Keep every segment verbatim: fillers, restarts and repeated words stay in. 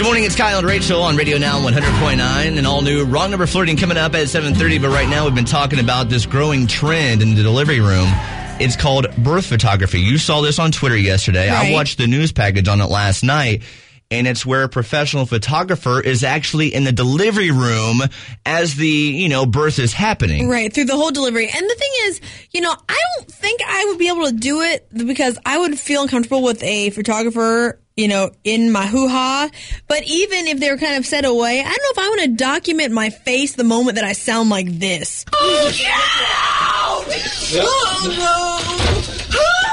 Good morning, it's Kyle and Rachel on Radio Now one hundred point nine. An all-new Wrong Number Flirting coming up at seven thirty. But right now we've been talking about this growing trend in the delivery room. It's called birth photography. You saw this on Twitter yesterday. Right. I watched the news package on it last night. And it's where a professional photographer is actually in the delivery room as the, you know, birth is happening. Right, through the whole delivery. And the thing is, you know, I don't think I would be able to do it because I would feel uncomfortable with a photographer, you know, in my hoo-ha. But even if they were kind of set away, I don't know if I want to document my face the moment that I sound like this. Oh, no! Oh, no!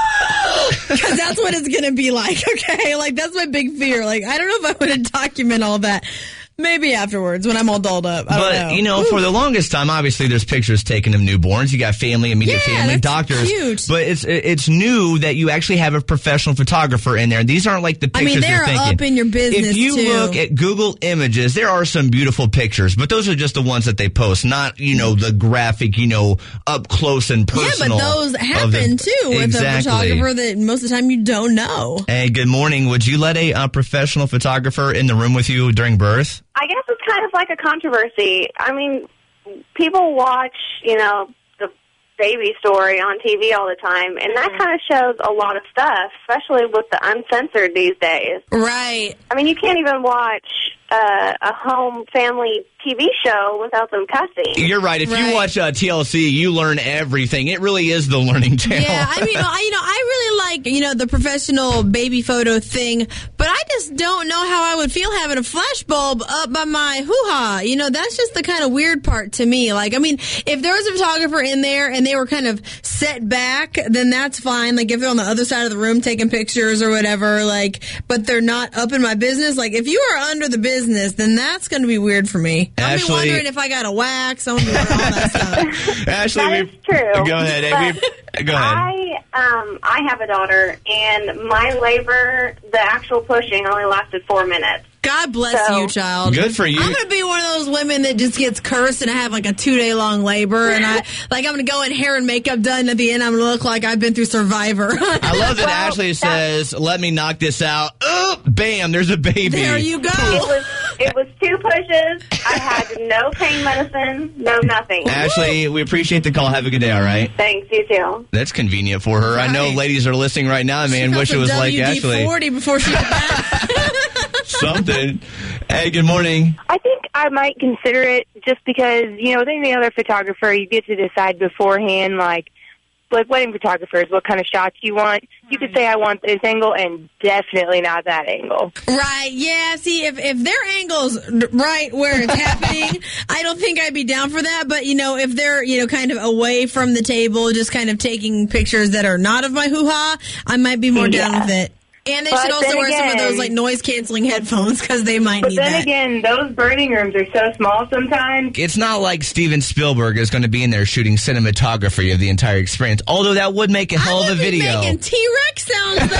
Because that's what it's going to be like, okay? Like, that's my big fear. Like, I don't know if I want to document all that. Maybe afterwards when I'm all dolled up. I but, don't know. you know, Ooh. for the longest time, obviously, there's pictures taken of newborns. You got family, immediate yeah, family, that's doctors. Cute. But it's it's new that you actually have a professional photographer in there. These aren't like the pictures I mean, they're you're thinking. up in your business, If you too. look at Google Images, there are some beautiful pictures, but those are just the ones that they post, not, you know, the graphic, you know, up close and personal. Yeah, but those happen, the, too, with exactly. a photographer that most of the time you don't know. Hey, good morning. Would you let a uh, professional photographer in the room with you during birth? I guess it's kind of like a controversy. I mean, people watch, you know, the baby story on T V all the time, and that kind of shows a lot of stuff, especially with the uncensored these days. Right. I mean, you can't even watch uh, a home family T V show without them cussing. You're right. If Right. you watch uh, T L C, you learn everything. It really is the learning channel. Yeah, I mean, I, you know, I really like, you know, the professional baby photo thing, but I just don't know how I would feel having a flashbulb up by my hoo-ha. You know, that's just the kind of weird part to me. Like, I mean, if there was a photographer in there and they were kind of set back, then that's fine. Like, if they're on the other side of the room taking pictures or whatever, like, but they're not up in my business. Like, if you are under the business, then that's going to be weird for me. I'll be Ashley- wondering if I got a wax. I'm going to be wondering all that stuff. Ashley, That we- is true. Go ahead. Hey, we- go ahead. I um I have a daughter, and my labor, the actual pushing, only lasted four minutes. God bless So- you, child. Good for you. I'm going to be one of those women that just gets cursed and I have like a two day long labor. And I, like, I'm going to go in hair and makeup done. At the end, I'm going to look like I've been through Survivor. I love that Well, Ashley that- says, let me knock this out. Oh, bam, there's a baby. There you go. It was it was two pushes. I had no pain medicine, no nothing. Ashley, we appreciate the call. Have a good day, all right? Thanks, you too. That's convenient for her. I know Right. ladies are listening right now, man. She Wish it felt was a like W D Ashley. forty before she did that. Something. Hey, good morning. I think I might consider it just because, you know, with any other photographer, you get to decide beforehand, like, like wedding photographers, what kind of shots you want. You could say, I want this angle, and definitely not that angle. Right, yeah. See, if, if their angle's right where it's happening, I don't think I'd be down for that. But, you know, if they're, you know, kind of away from the table, just kind of taking pictures that are not of my hoo-ha, I might be more down Yeah. with it. And they But should also then wear some of again- those, like, noise-canceling headphones because they might But need then that. again, those birding rooms are so small sometimes. It's not like Steven Spielberg is going to be in there shooting cinematography of the entire experience, although that would make a hell I of a would be video. making T-Rex sounds,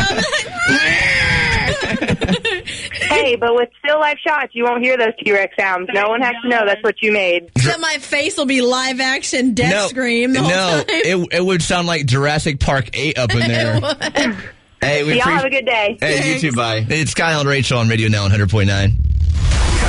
though. Hey, but with still life shots, you won't hear those T-Rex sounds. No one has to know that's what you made. Except my face will be live-action death no, scream the whole no, time. it, it would sound like Jurassic Park eight up in there. It would. Hey, we Y'all appreciate- have a good day. Hey, you too, bye. It's Kyle and Rachel on Radio Now one hundred point nine.